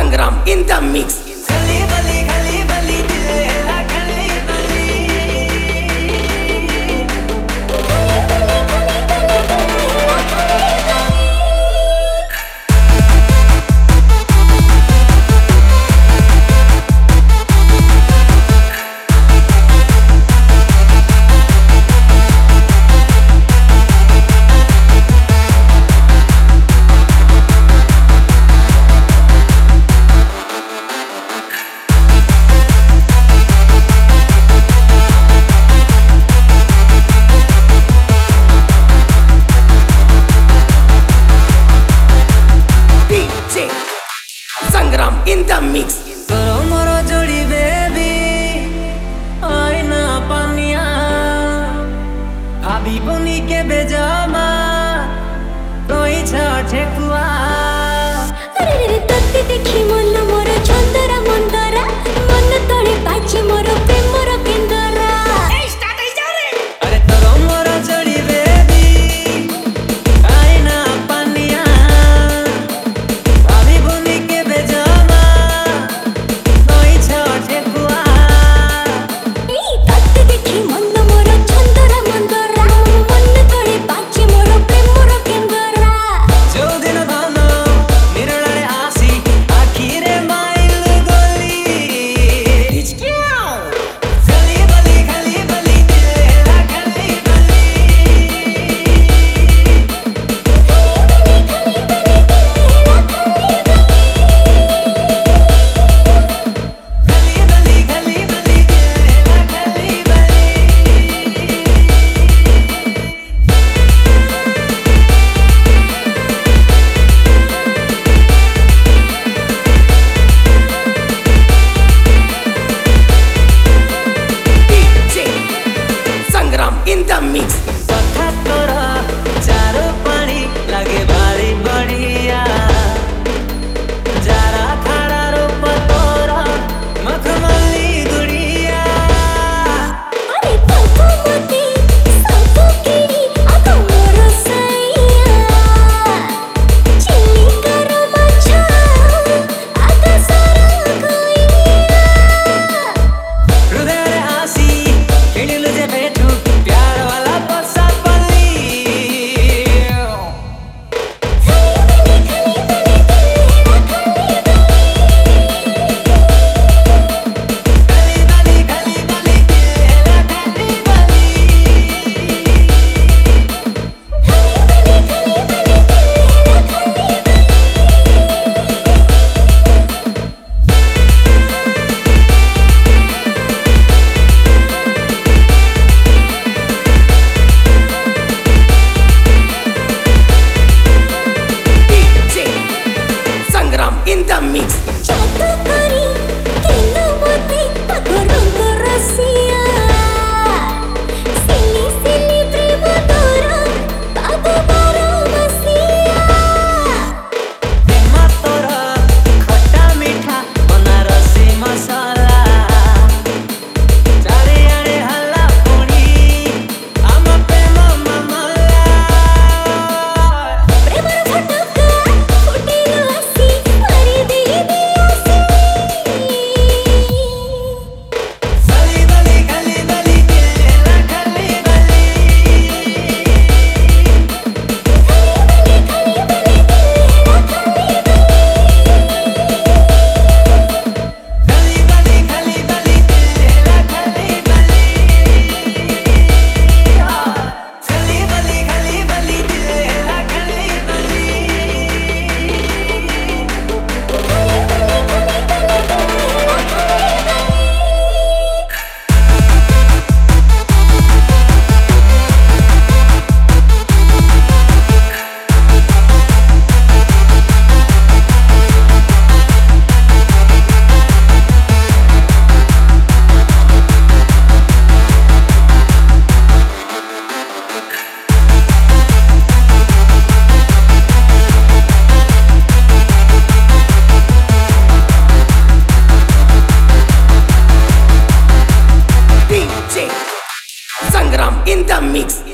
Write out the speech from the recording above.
Sangram in the mix. Sangram in the mix. करो मोरो जोड़ी बेबी आईना पानिया भाभी बुनी के बेजामा कोई ठेकुआ अरे रे तत्ते देखी मन मोर छंदरा मंदरा मन तळे बाजी मोर प्रेमर केंदरा स्टार्ट हो जा रे अरे करो मोरो जोड़ी बेबी आईना पानिया भाभी बुनी के बेजामा कोई ठेकुआ ए तत्ते देखी मन मोर छंदरा मंदरा मन तळे बाजी मोर प्रेमर केंदरा जो दिन भानो निरळे आसी आखिरे माइल गोली हिचक्याओ गली बली तेरा गली बली DJ Sangram in the mix. सखा तोरा चारो पानी लगे भारी बढ़िया जरा खड़ा रूप तोरा मखमली गुड़िया अरे पापा मते सब केरी आगा मोर सैया चिल्ली करो मच्छा आगा सारा गइया हृदय रे आसी खेलिलु जे भेटू प्यार वाला बसा पल्ली DJ Sangram in the mix. चाता करी केना मते पगरंग रसिया सिली सिली प्रेम तोरा बाबू बारो बसिया प्रेमा तोरा खट्टा मीठा बनारसी मसाला चारे आड़े हल्ला पुणी आम प्रेम मामला प्रेमर फटका फुटिलो आसी मारी दे आसी गली तेरा गली बली गली तेरा गली बली गली तेरा गली DJ Sangram in the mix.